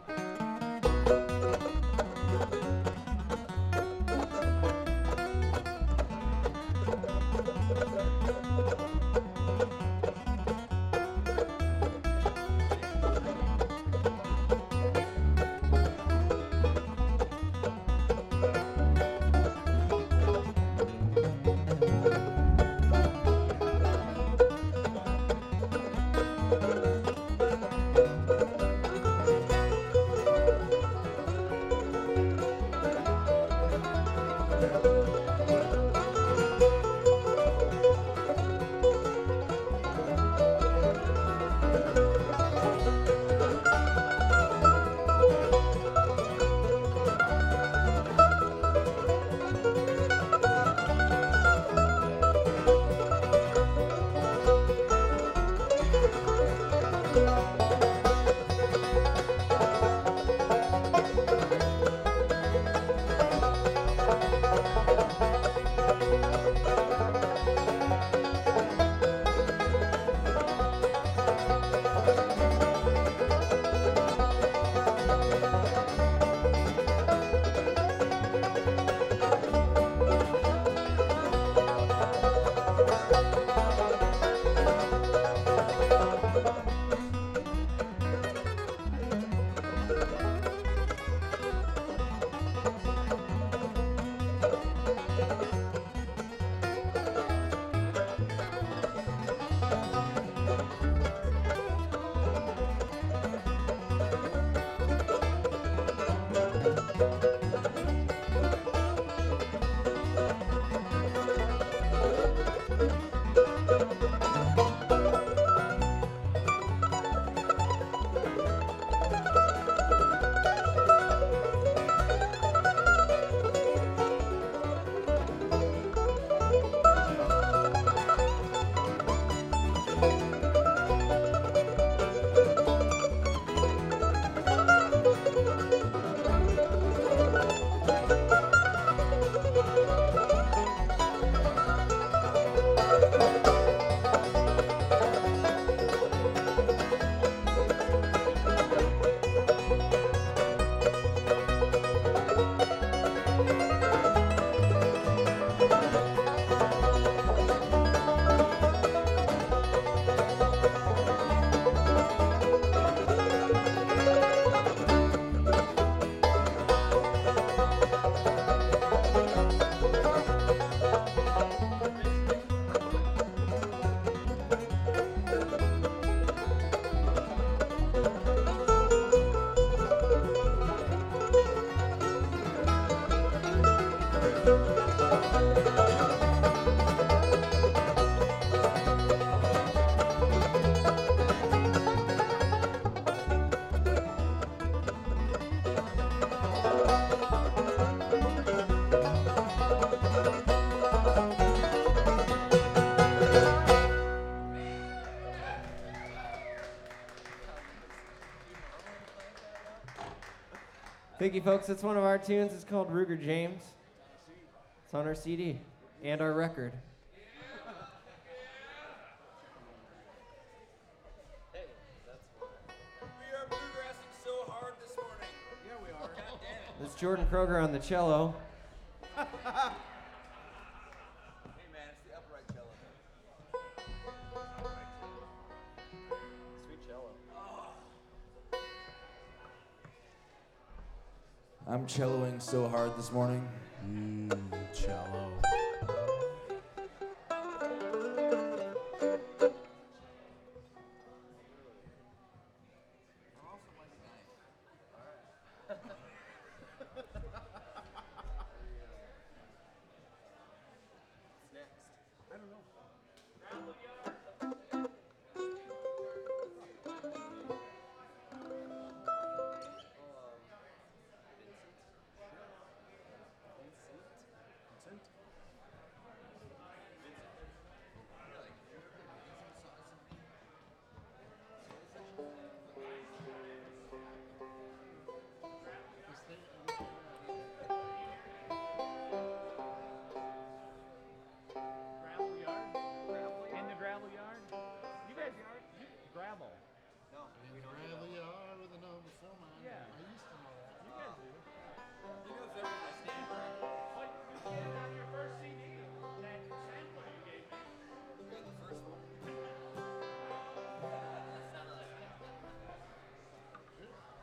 Thank you, folks. It's one of our tunes. It's called Ruger James. It's on our CD and our record. Hey, that's why. We are bluegrassing so hard this morning. Yeah, we are. God damn it. It's Jordan Kroger on the cello. Hey, man, it's the upright cello. Sweet cello. I'm celloing so hard this morning. Cello.